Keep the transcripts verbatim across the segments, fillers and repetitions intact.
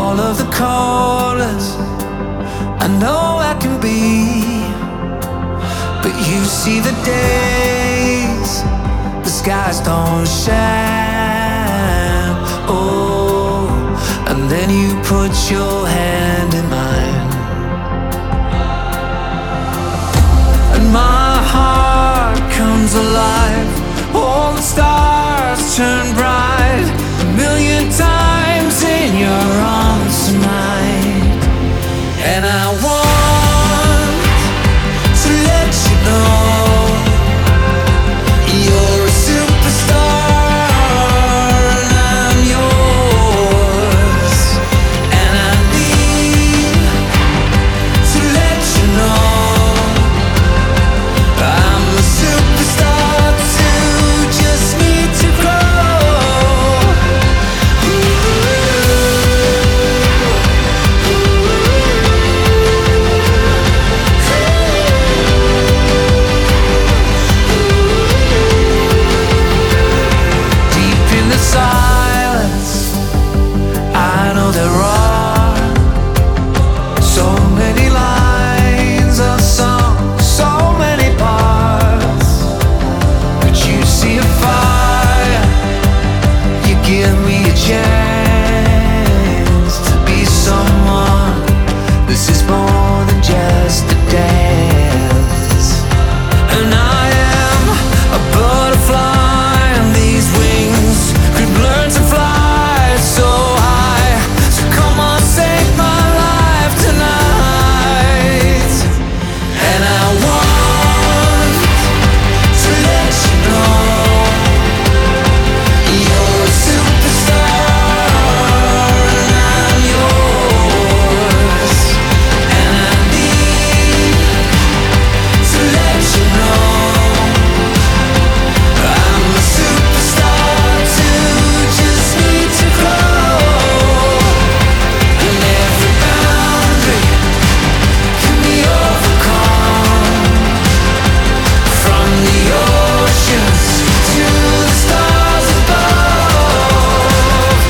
all of the colors I know I can be. But you see the days the skies don't shine. Oh, and then you put your hand in mine, and my heart comes alive. All the stars turn bright a million times in your arms tonight. And I want to let you know you're a superstar and I'm yours. And I need to let you know I'm a superstar too, just need to grow. Deep in the silence, I know there are so many lines of song, so many parts. But you see a fire, you give me a chance to be someone. This is more than just a dance. And I am a butterfly, and these wings could learn to fly so high. So come on, save my life tonight. And I want to let you know you're a superstar and I'm yours. And I need to let you know I'm a superstar too, just need to grow. And every boundary can be overcome, from the oceans to the stars above.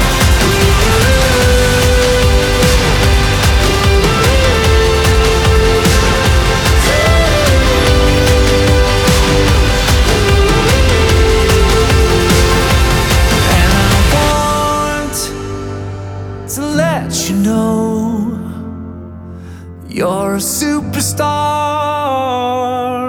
And I want to let you know you're a superstar